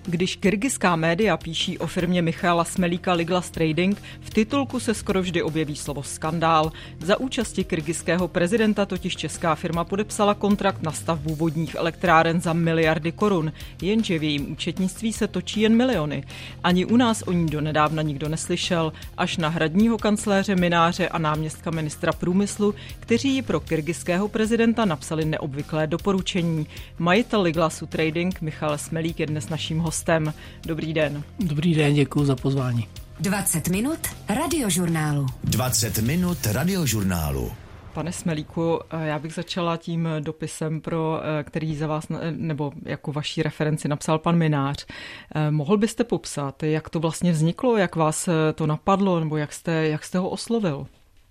Když kyrgyzská média píší o firmě Michaela Smelíka Liglas Trading, v titulku se skoro vždy objeví slovo skandál. Za účasti kyrgyzského prezidenta totiž česká firma podepsala kontrakt na stavbu vodních elektráren za miliardy korun, jenže v jejím účetnictví se točí jen miliony. Ani u nás o ní donedávna nikdo neslyšel, až na hradního kancléře Mynáře a náměstka ministra průmyslu, kteří ji pro kyrgyzského prezidenta napsali neobvyklé doporučení. Majitel Liglasu Trading Michal Smelík je dnes naším hostem. Dobrý den. Dobrý den, děkuji za pozvání. 20 minut radiožurnálu. 20 minut radiožurnálu. Pane Smelíku, já bych začala tím dopisem, který za vás, nebo jako vaší referenci napsal pan Mynář. Mohl byste popsat, jak to vlastně vzniklo, jak vás to napadlo, nebo jak jste ho oslovil?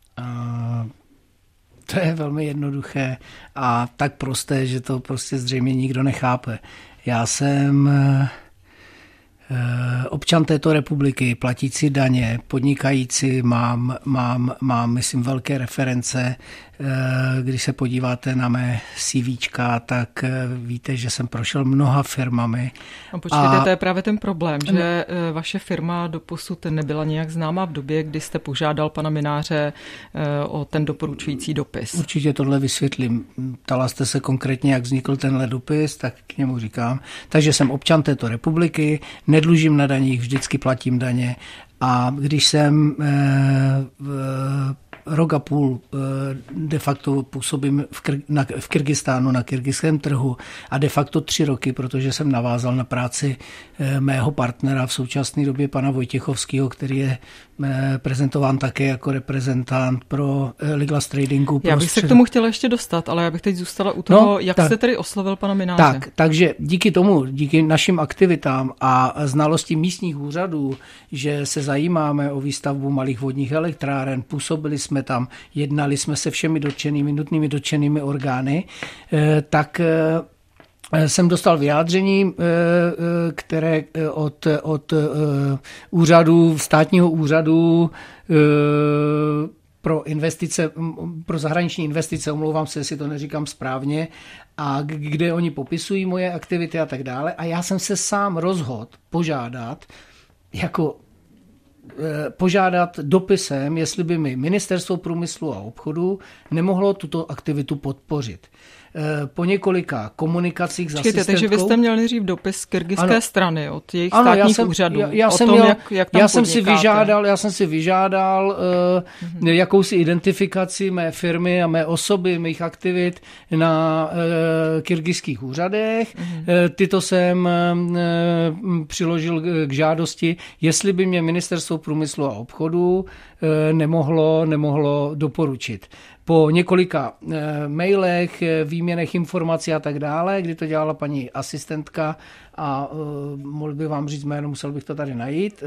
To je velmi jednoduché a tak prosté, že to prostě zřejmě nikdo nechápe. Já jsem občan této republiky, platící daně, podnikající, mám, myslím, velké reference. Když se podíváte na mé CVčka, tak víte, že jsem prošel mnoha firmami. No počkejte, to je právě ten problém, že vaše firma doposud nebyla nějak známá v době, kdy jste požádal pana Mynáře o ten doporučující dopis. Určitě tohle vysvětlím. Ptala jste se konkrétně, jak vznikl tenhle dopis, tak k němu říkám. Takže jsem občan této republiky, nedlužím na daních, vždycky platím daně a když jsem rok a půl de facto působím v Kyrgyzstánu, na kyrgyzském trhu a de facto 3 roky, protože jsem navázal na práci mého partnera v současné době pana Vojtěchovského, který je prezentován také jako reprezentant pro Liglas Tradingu. Já bych se k tomu chtěla ještě dostat, ale já bych teď zůstala u toho, jak jste tedy oslovil pana Mynáře. Takže díky našim aktivitám a znalosti místních úřadů, že se zajímáme o výstavbu malých vodních elektráren, působili jsme tam, jednali jsme se všemi nutnými dotčenými orgány, tak jsem dostal vyjádření, které od státního úřadu pro investice, pro zahraniční investice, omlouvám se, jestli to neříkám správně, a kde oni popisují moje aktivity a tak dále. A já jsem se sám rozhodl požádat dopisem, jestli by mi Ministerstvo průmyslu a obchodu nemohlo tuto aktivitu podpořit. Po několika komunikacích s asistentkou... Takže vy jste měl nejdřív dopis z kyrgyzské strany od jejich státních úřadů. Jak tam já jsem si vyžádal jakousi identifikaci mé firmy a mé osoby, mých aktivit na kyrgyzských úřadech. Tyto jsem přiložil k žádosti, jestli by mě Ministerstvo průmyslu a obchodu nemohlo doporučit. Po několika mailech, výměnech informací a tak dále, kdy to dělala paní asistentka a mohl bych vám říct jméno, musel bych to tady najít,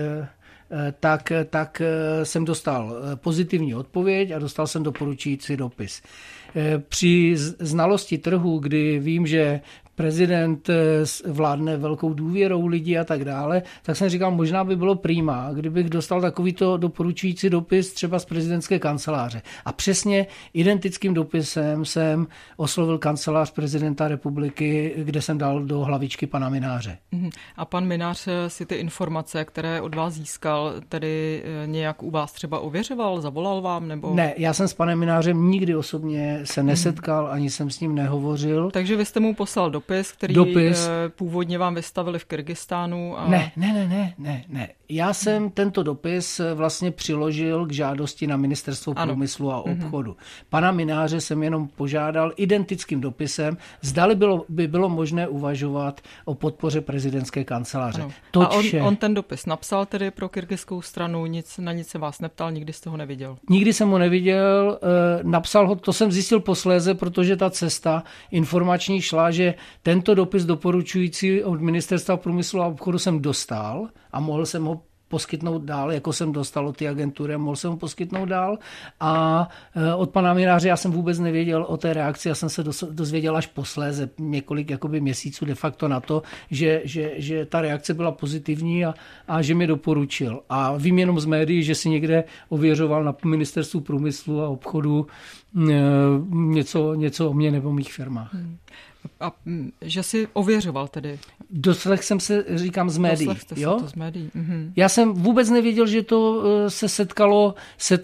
tak jsem dostal pozitivní odpověď a dostal jsem doporučující dopis. Při znalosti trhu, kdy vím, že prezident vládne velkou důvěrou lidí a tak dále, tak jsem říkal, možná by bylo prima, kdybych dostal takovýto doporučující dopis třeba z prezidentské kanceláře. A přesně identickým dopisem jsem oslovil kancelář prezidenta republiky, kde jsem dal do hlavičky pana Mynáře. A pan Mynář si ty informace, které od vás získal, tedy nějak u vás třeba ověřoval, zavolal vám? Nebo? Ne, já jsem s panem Mynářem nikdy osobně se nesetkal, ani jsem s ním nehovořil. Takže vy jste mu poslal dopis, který původně vám vystavili v Kyrgyzstánu? A... Ne. Já jsem tento dopis vlastně přiložil k žádosti na Ministerstvo průmyslu a obchodu. Pana Mynáře jsem jenom požádal identickým dopisem, zdali by bylo možné uvažovat o podpoře prezidentské kanceláře. A on ten dopis napsal tedy pro kyrgyzskou stranu, na nic se vás neptal, nikdy jste ho neviděl? Nikdy jsem ho neviděl, napsal ho, to jsem zjistil posléze, protože ta cesta informační šla, že tento dopis doporučující od Ministerstva průmyslu a obchodu jsem dostal a mohl jsem ho poskytnout dál, jako jsem dostal od té agentury, mohl jsem ho poskytnout dál. A od pana Mynáře já jsem vůbec nevěděl o té reakci, já jsem se dozvěděl až posléze, několik měsíců de facto na to, že ta reakce byla pozitivní a že mi doporučil. A vím jenom z médií, že si někde ověřoval na Ministerstvu průmyslu a obchodu něco o mě nebo o mých firmách. A že si ověřoval tedy? Doslech jsem se, říkám, z médií. Jo? To z médií. Já jsem vůbec nevěděl, že to se setkalo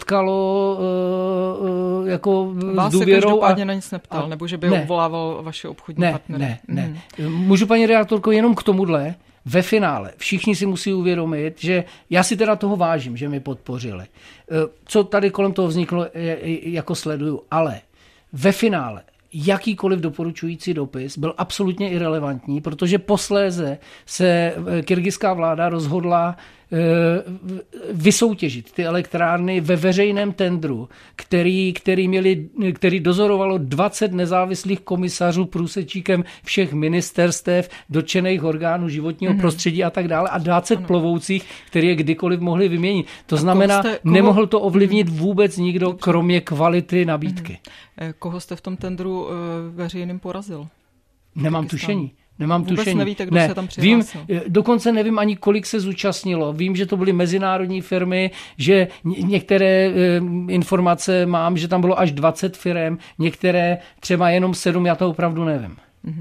jako vás s důvěrou. Vás se každopádně na nic neptal, nebo že by obvolával vaše obchodní partnery? Ne. Můžu, paní redaktorko, jenom k tomuhle. Ve finále všichni si musí uvědomit, že já si teda toho vážím, že mi podpořili. Co tady kolem toho vzniklo, jako sleduju, ale ve finále jakýkoliv doporučující dopis byl absolutně irelevantní, protože posléze se kyrgyzská vláda rozhodla vysoutěžit ty elektrárny ve veřejném tendru, který dozorovalo 20 nezávislých komisařů průsečíkem všech ministerstev, dotčených orgánů životního prostředí a tak dále a 20 plovoucích, který je kdykoliv mohli vyměnit. To znamená, nemohl to ovlivnit vůbec nikdo, kromě kvality nabídky. Koho jste v tom tendru veřejným porazil? Nemám tušení. Vůbec nevíte, kdo se tam přihlásil. Dokonce nevím ani, kolik se zúčastnilo. Vím, že to byly mezinárodní firmy, že některé informace mám, že tam bylo až 20 firem, některé třeba jenom 7, já to opravdu nevím.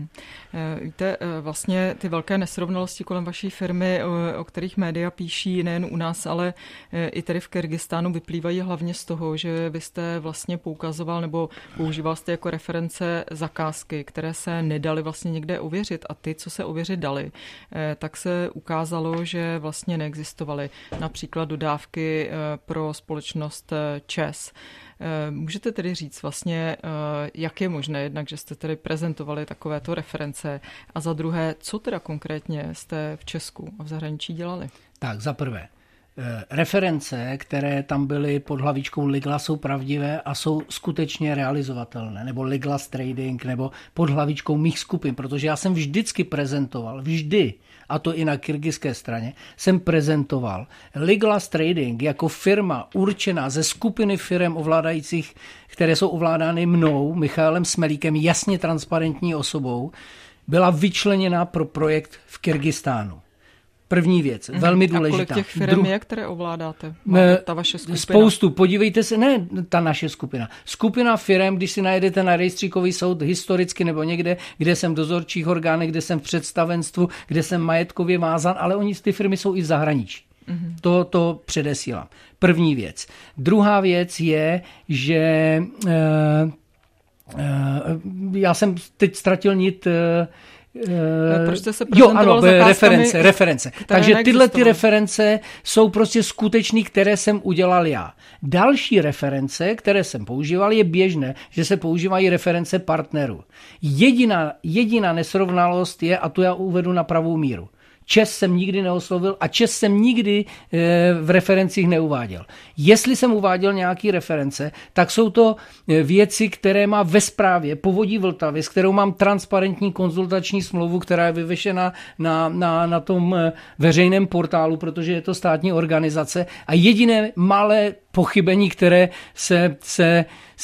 Víte, vlastně ty velké nesrovnalosti kolem vaší firmy, o kterých média píší nejen u nás, ale i tady v Kyrgyzstánu, vyplývají hlavně z toho, že vy jste vlastně poukazoval nebo používal jste jako reference zakázky, které se nedaly vlastně někde ověřit, a ty, co se ověřit dali, tak se ukázalo, že vlastně neexistovaly. Například dodávky pro společnost ČEZ. Můžete tedy říct vlastně, jak je možné jednak, že jste tedy prezentovali takovéto reference, a za druhé, co teda konkrétně jste v Česku a v zahraničí dělali? Tak, za prvé, reference, které tam byly pod hlavičkou Liglas, jsou pravdivé a jsou skutečně realizovatelné, nebo Liglas Trading, nebo pod hlavičkou mých skupin, protože já jsem vždycky prezentoval, a to i na kyrgyzské straně, jsem prezentoval Liglas Trading jako firma určená ze skupiny firem ovládajících, které jsou ovládány mnou, Michaelem Smelíkem, jasně transparentní osobou, byla vyčleněna pro projekt v Kyrgyzstánu. První věc, velmi důležitá. A kolik těch firm je, které ovládáte? Ta vaše skupina? Spoustu. Podívejte se, ne ta naše skupina. Skupina firm, když si najedete na rejstříkový soud historicky nebo někde, kde jsem v dozorčích orgánech, kde jsem v představenstvu, kde jsem majetkově vázan, ale ty firmy jsou i v zahraničí. To předesílám. První věc. Druhá věc je, že já jsem teď ztratil nit. Proč jste se prezentoval reference. Takže tyhle ty reference jsou prostě skutečný, které jsem udělal já. Další reference, které jsem používal, je běžné, že se používají reference partnerů. Jediná nesrovnalost je, a to já uvedu na pravou míru, ČEZ jsem nikdy neoslovil a ČEZ jsem nikdy v referencích neuváděl. Jestli jsem uváděl nějaké reference, tak jsou to věci, které má ve správě Povodí Vltavy, s kterou mám transparentní konzultační smlouvu, která je vyvěšena na tom veřejném portálu, protože je to státní organizace, a jediné malé pochybení, které se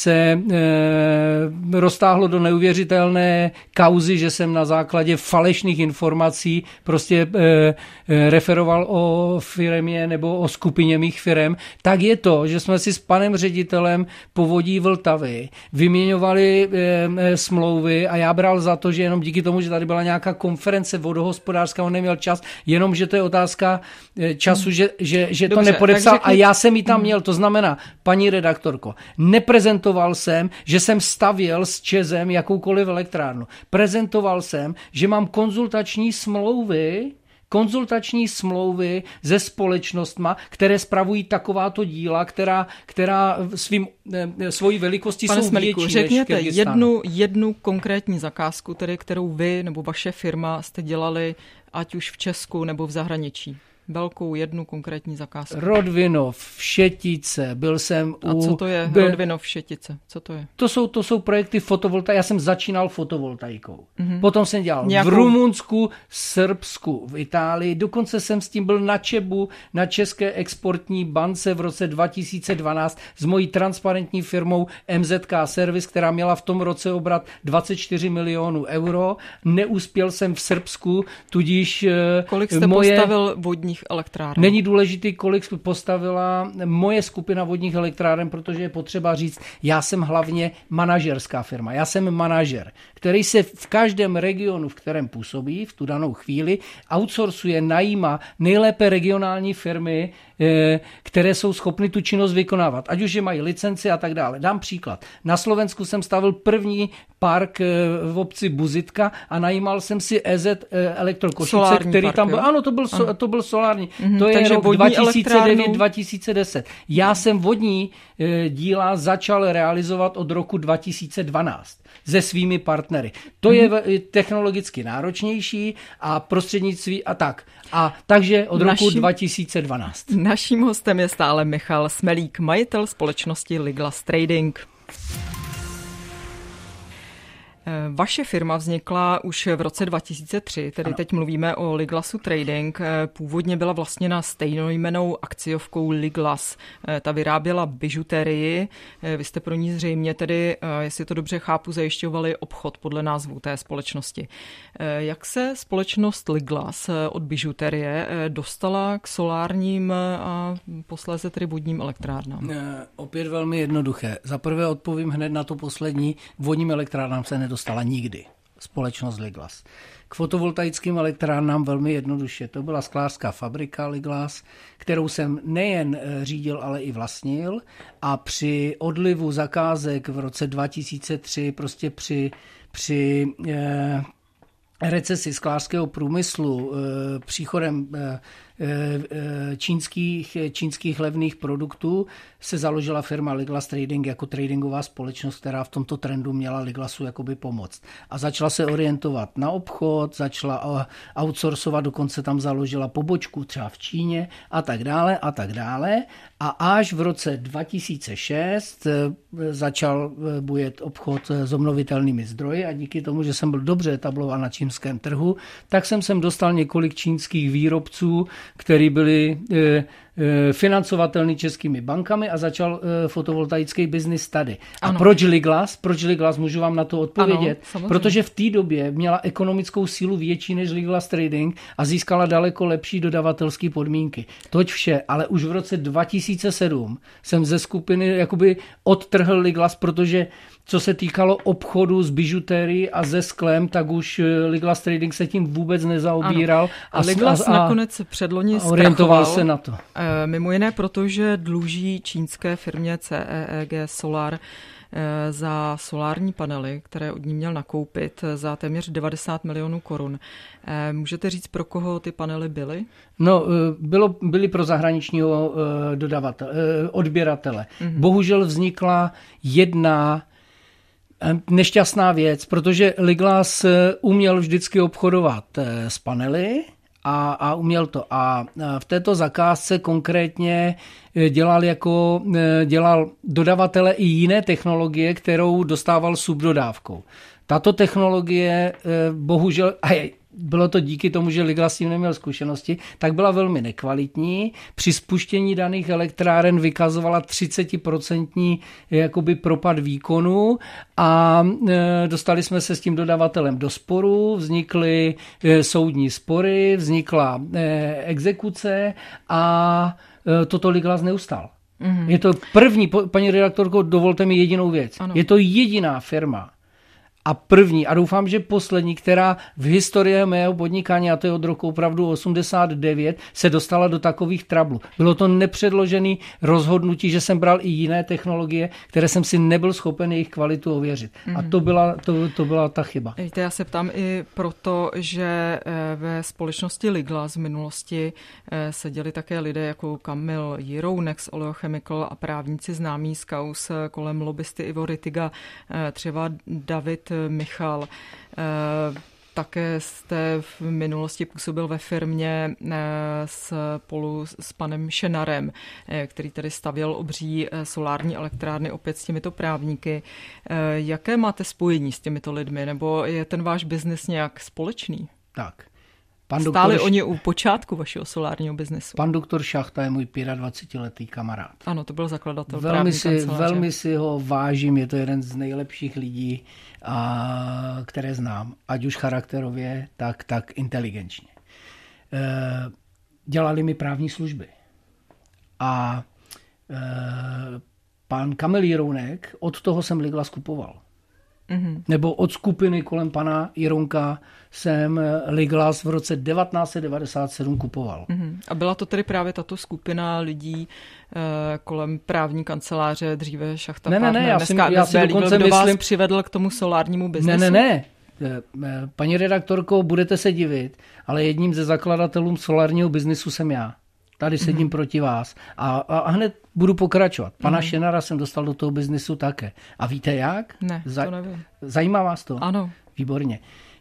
roztáhlo do neuvěřitelné kauzy, že jsem na základě falešných informací prostě referoval o firmě nebo o skupině mých firem, tak je to, že jsme si s panem ředitelem Povodí Vltavy vyměňovali smlouvy a já bral za to, že jenom díky tomu, že tady byla nějaká konference vodohospodářská, on neměl čas, jenom, že to je otázka času, že dobře, to nepodepsal a já jsem ji tam měl. To znamená, paní redaktorko, neprezentoval jsem, že jsem stavěl s ČEZem jakoukoliv elektrárnu. Prezentoval jsem, že mám konzultační smlouvy se společnostma, které spravují takováto díla, která svojí velikostí jsou větší. Řekněte jednu konkrétní zakázku, tedy kterou vy nebo vaše firma jste dělali, ať už v Česku nebo v zahraničí. Velkou jednu konkrétní zakázku. Rodvinov, Všetice, byl jsem A co to je Rodvinov, Všetice? Co to je? To jsou projekty fotovoltaiky. Já jsem začínal fotovoltaikou. Potom jsem dělal v Rumunsku, Srbsku, v Itálii. Dokonce jsem s tím byl na ČEBu, na České exportní bance v roce 2012 s mojí transparentní firmou MZK Service, která měla v tom roce obrat 24 milionů euro. Neuspěl jsem v Srbsku, tudíž kolik jste postavil vodní vodních elektráren? Není důležitý, kolik postavila moje skupina vodních elektráren, protože je potřeba říct, já jsem hlavně manažerská firma. Já jsem manažer, který se v každém regionu, v kterém působí v tu danou chvíli, outsourcuje, najímá nejlépe regionální firmy, které jsou schopny tu činnost vykonávat. Ať už je mají licenci a tak dále. Dám příklad. Na Slovensku jsem stavil první park v obci Buzitka a najímal jsem si EZ Elektrokošice, který park, tam byl. Ano, to byl solární. To je rok 2009-2010. Já jsem vodní díla začal realizovat od roku 2012 se svými partnery. To je technologicky náročnější a prostřednictví a tak. A takže od roku 2012. Naším hostem je stále Michal Smelík, majitel společnosti Liglas Trading. Vaše firma vznikla už v roce 2003, tedy ano. Teď mluvíme o Liglasu Trading. Původně byla vlastněna stejnojmennou akciovkou Liglas. Ta vyráběla bižuterii. Vy jste pro ní zřejmě tedy, jestli to dobře chápu, zajišťovali obchod podle názvu té společnosti. Jak se společnost Liglas od bižuterie dostala k solárním a posléze tedy vodním elektrárnám? Opět velmi jednoduché. Za prvé odpovím hned na to poslední. Vodním elektrárnám se nedostala nikdy společnost Liglas. K fotovoltaickým elektrárnám velmi jednoduše. To byla sklářská fabrika Liglas, kterou jsem nejen řídil, ale i vlastnil. A při odlivu zakázek v roce 2003, prostě při recesi sklářského průmyslu, příchodem čínských levných produktů se založila firma Liglas Trading jako tradingová společnost, která v tomto trendu měla Liglasu jakoby pomoct. A začala se orientovat na obchod, začala outsourcovat, dokonce tam založila pobočku třeba v Číně a tak dále a tak dále. A až v roce 2006 začal bujet obchod s obnovitelnými zdroji a díky tomu, že jsem byl dobře etablován na čínském trhu, tak jsem sem dostal několik čínských výrobců, který byli financovatelný českými bankami a začal fotovoltaický biznis tady. A ano. Proč Liglas? Můžu vám na to odpovědět? Ano, protože v té době měla ekonomickou sílu větší než Liglas Trading a získala daleko lepší dodavatelské podmínky. Toť vše, ale už v roce 2007 jsem ze skupiny jakoby odtrhl Liglas, protože co se týkalo obchodu s bižutérií a se sklem, tak už Liglas Trading se tím vůbec nezaobíral. A Liglas nakonec předloni orientoval se na to. Mimo jiné, protože dluží čínské firmě CEEG Solar za solární panely, které od ní měl nakoupit za téměř 90 milionů korun. Můžete říct, pro koho ty panely byly? No, byly pro zahraničního odběratele. Bohužel vznikla jedna nešťastná věc, protože Liglas uměl vždycky obchodovat s panely a uměl to. A v této zakázce konkrétně dělal dodavatele i jiné technologie, kterou dostával subdodávkou. Tato technologie bohužel, bylo to díky tomu, že Liglas s tím neměl zkušenosti, tak byla velmi nekvalitní. Při spuštění daných elektráren vykazovala 30% jakoby propad výkonu a dostali jsme se s tím dodavatelem do sporu, vznikly soudní spory, vznikla exekuce a toto Liglas neustál. Je to první, paní redaktorko, dovolte mi jedinou věc. Ano. Je to jediná firma, a první, a doufám, že poslední, která v historii mého podnikání, a to je od roku opravdu 89, se dostala do takových trablů. Bylo to nepředložené rozhodnutí, že jsem bral i jiné technologie, které jsem si nebyl schopen jejich kvalitu ověřit. A to byla ta chyba. Víte, já se ptám i proto, že ve společnosti Liglas v minulosti seděli také lidé jako Kamil Jirounek z Oleochemical a právníci známí z kauz kolem lobbysty Ivo Rittiga, třeba David Michal. Také jste v minulosti působil ve firmě spolu s panem Šenarem, který tady stavěl obří solární elektrárny opět s těmito právníky. Jaké máte spojení s těmito lidmi, nebo je ten váš biznis nějak společný? Tak. Stáli oni u počátku vašeho solárního biznesu? Pan doktor Šachta je můj 25letý kamarád. Ano, to byl zakladatel právní kanceláře. Velmi si ho vážím, je to jeden z nejlepších lidí, které znám, ať už charakterově, tak inteligenčně. dělali mi právní služby. A pan Kamil Jirounek, od toho jsem Liglas kupoval. Nebo od skupiny kolem pana Jirounka jsem Liglas v roce 1997 kupoval. A byla to tedy právě tato skupina lidí kolem právní kanceláře, dříve Šachta Ne, já si dokonce kdo myslím... vás přivedl k tomu solárnímu biznesu? Ne. Paní redaktorko, budete se divit, ale jedním ze zakladatelů solárního biznesu jsem já. Tady sedím proti vás. A hned budu pokračovat. Pana Šenara jsem dostal do toho biznesu také. A víte jak? Ne, to nevím. Zajímá vás to? Ano. Výborně.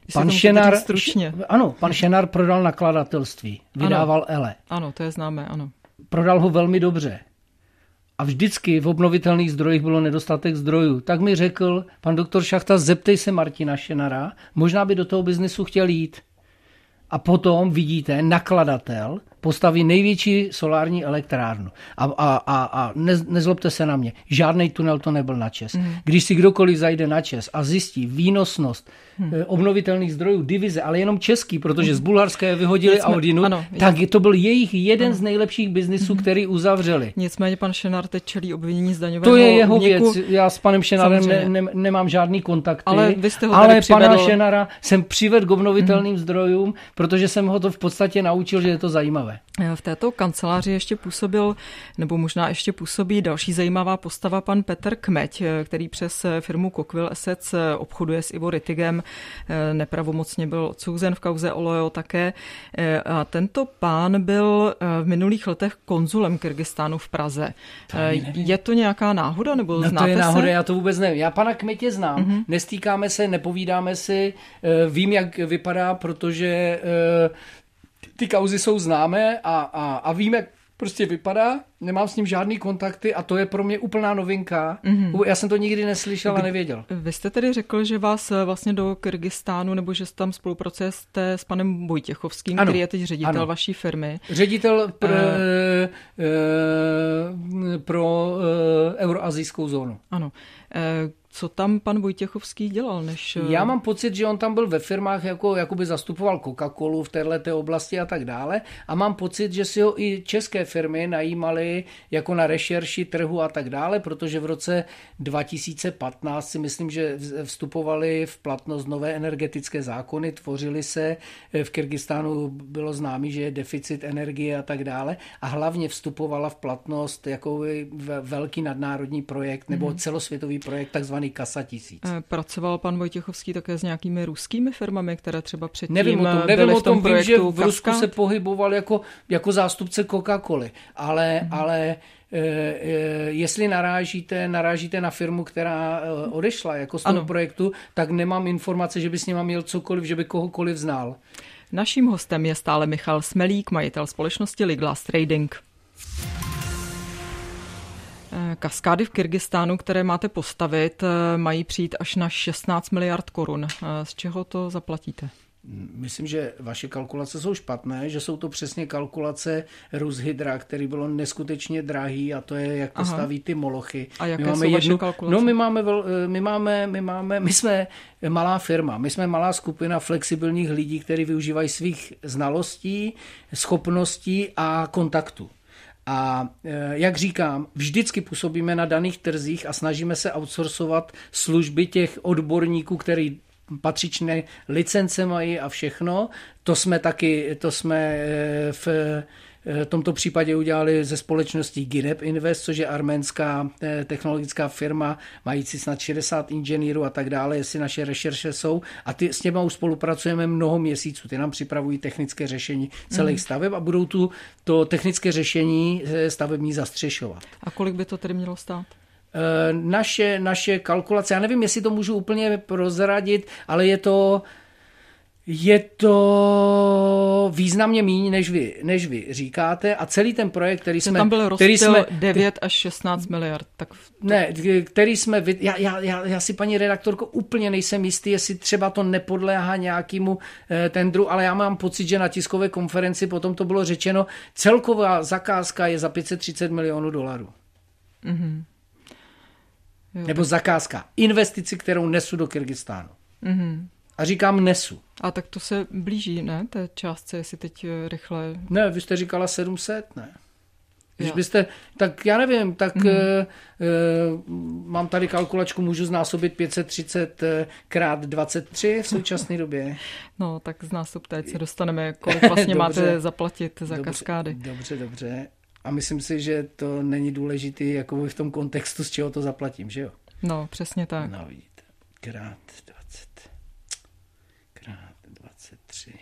Pan Šenar prodal nakladatelství. Vydával ELE. Ano, to je známé, ano. Prodal ho velmi dobře. A vždycky v obnovitelných zdrojích bylo nedostatek zdrojů. Tak mi řekl pan doktor Šachta, zeptej se Martina Šenara, možná by do toho biznesu chtěl jít. A potom vidíte, nakladatel postaví největší solární elektrárnu. A nezlobte se na mě, žádný tunel to nebyl na ČEZ. Když si kdokoliv zajde na ČEZ a zjistí výnosnost obnovitelných zdrojů, divize, ale jenom český, protože z Bulharska je vyhodili a odinut, tak to byl jejich jeden z nejlepších biznisů, který uzavřeli. Nicméně pan Šenar teď čelí obvinění z daňového To je jeho úniku. věc. Já s panem Šenarem nemám žádný kontakty. Ale vy jste ho tady přivedl. Pana Šenara jsem přivedl k obnovitelným zdrojům, protože jsem ho to v podstatě naučil, že je to zajímavé. V této kanceláři ještě působil, nebo možná ještě působí další zajímavá postava, pan Petr Kmeď, který přes firmu Cockville Assets obchoduje s Ivo Rittigem, nepravomocně byl odsouzen v kauze Oleo také. A tento pán byl v minulých letech konzulem Kyrgyzstánu v Praze. Je to nějaká náhoda, nebo znáte se? To je náhoda, já to vůbec nevím. Já pana Kmetě znám, nestýkáme se, nepovídáme si, vím, jak vypadá, protože ty kauzy jsou známé a vím, jak prostě vypadá, nemám s ním žádný kontakty a to je pro mě úplná novinka. Já jsem to nikdy neslyšel a nevěděl. Vy jste tedy řekl, že vás vlastně do Kyrgyzstánu, nebo že tam spolupracujete s panem Vojtěchovským, který je teď ředitel vaší firmy. Ředitel pro euroazijskou zónu. Ano. Co tam pan Vojtěchovský dělal? Já mám pocit, že on tam byl ve firmách, jakoby zastupoval Coca-Colu v této oblasti a tak dále. A mám pocit, že si ho i české firmy najímaly jako na rešerši trhu a tak dále, protože v roce 2015 si myslím, že vstupovaly v platnost nové energetické zákony, tvořily se. V Kyrgyzstánu bylo známý, že je deficit energie a tak dále. A hlavně vstupovala v platnost jako velký nadnárodní projekt nebo celosvětový projekt, takzvaný Kasa 1000. Pracoval pan Vojtěchovský také s nějakými ruskými firmami, které třeba předtím nevím byly o tom, v tom projektu vím, že v Rusku se pohyboval jako zástupce Coca-Coly, ale jestli narážíte na firmu, která odešla jako z toho projektu, tak nemám informace, že by s nima měl cokoliv, že by kohokoliv znal. Naším hostem je stále Michal Smelík, majitel společnosti Liglas Trading. Kaskády v Kyrgyzstánu, které máte postavit, mají přijít až na 16 miliard korun. Z čeho to zaplatíte? Myslím, že vaše kalkulace jsou špatné, že jsou to přesně kalkulace Rushydra, který bylo neskutečně drahý a to je, jak postaví ty molochy. A jaké jsou vaše kalkulace? My jsme malá firma, my jsme malá skupina flexibilních lidí, kteří využívají svých znalostí, schopností a kontaktů. A jak říkám, vždycky působíme na daných trzích a snažíme se outsourcovat služby těch odborníků, který patřičné licence mají a všechno. To jsme v tomto případě udělali ze společností Gineb Invest, což je arménská technologická firma, mající snad 60 inženýrů a tak dále, jestli naše rešerše jsou. A s těma už spolupracujeme mnoho měsíců. Ty nám připravují technické řešení celých staveb a budou to technické řešení stavební zastřešovat. A kolik by to tedy mělo stát? Naše kalkulace, já nevím, jestli to můžu úplně prozradit, ale je to významně méně, než vy říkáte a celý ten projekt, který jsme... Tam byl rozptyl 9 až 16 miliard. Který jsme... Já si, paní redaktorko, úplně nejsem jistý, jestli třeba to nepodléhá nějakému tendru, ale já mám pocit, že na tiskové konferenci potom to bylo řečeno, celková zakázka je za 530 milionů dolarů. Mhm. Nebo zakázka, investici, kterou nesu do Kyrgyzstánu. Mhm. A říkám nesu. A tak to se blíží, ne? Té částce, jestli teď rychle... Ne, vy jste říkala 700, ne? Když byste, tak já nevím, tak mám tady kalkulačku, můžu znásobit 530 krát 23 v současné době. No, tak znásobte, ať se dostaneme, kolik vlastně máte zaplatit za kaskády. Dobře. A myslím si, že to není důležité jako v tom kontextu, z čeho to zaplatím, že jo? No, přesně tak. No vidíte, krát 20, krát 23,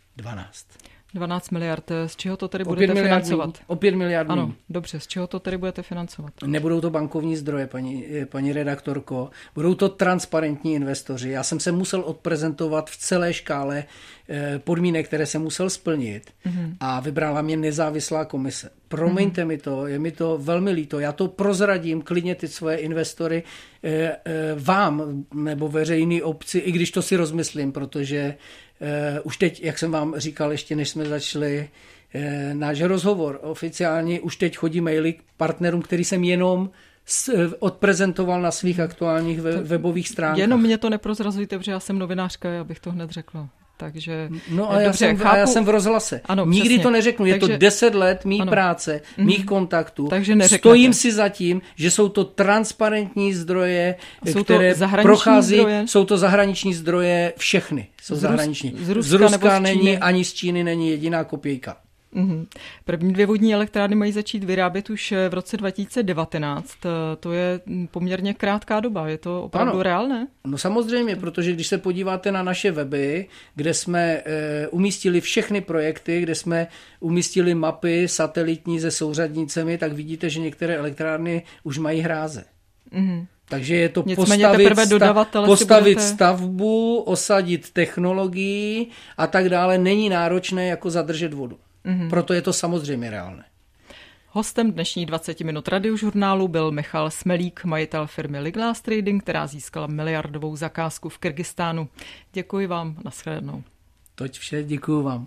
12 miliard. Z čeho to tedy budete financovat? O 5 miliard. Ano, dobře. Z čeho to tedy budete financovat? Nebudou to bankovní zdroje, paní redaktorko. Budou to transparentní investoři. Já jsem se musel odprezentovat v celé škále podmínek, které jsem musel splnit a vybrala mě nezávislá komise. Promiňte mi to, je mi to velmi líto. Já to prozradím klidně ty svoje investory vám nebo veřejný obci, i když to si rozmyslím, protože už teď, jak jsem vám říkal, ještě než jsme začali náš rozhovor oficiálně, už teď chodí maily k partnerům, který jsem jenom odprezentoval na svých aktuálních webových stránkách. Jenom mě to neprozrazujte, protože já jsem novinářka, abych to hned řekla. Takže, no a já jsem v rozhlase. Ano, nikdy přesně. To neřeknu. Je to 10 let mých práce, mých kontaktů. Takže neřeknete. Stojím si za tím, že jsou to transparentní zdroje, které prochází. Zdroje? Jsou to zahraniční zdroje všechny. Jsou zahraniční. Z Ruska není, ani z Číny není jediná kopějka. První 2 vodní elektrárny mají začít vyrábět už v roce 2019. To je poměrně krátká doba. Je to opravdu reálné? No samozřejmě, protože když se podíváte na naše weby, kde jsme umístili všechny projekty, kde jsme umístili mapy satelitní se souřadnicemi, tak vidíte, že některé elektrárny už mají hráze. Takže je to postavit stavbu, osadit technologii a tak dále. Není náročné jako zadržet vodu. Proto je to samozřejmě reálné. Hostem dnešní 20 minut radiožurnálu byl Michal Smelík, majitel firmy Liglas Trading, která získala miliardovou zakázku v Kyrgyzstánu. Děkuji vám, nashledanou. Toť vše, děkuji vám.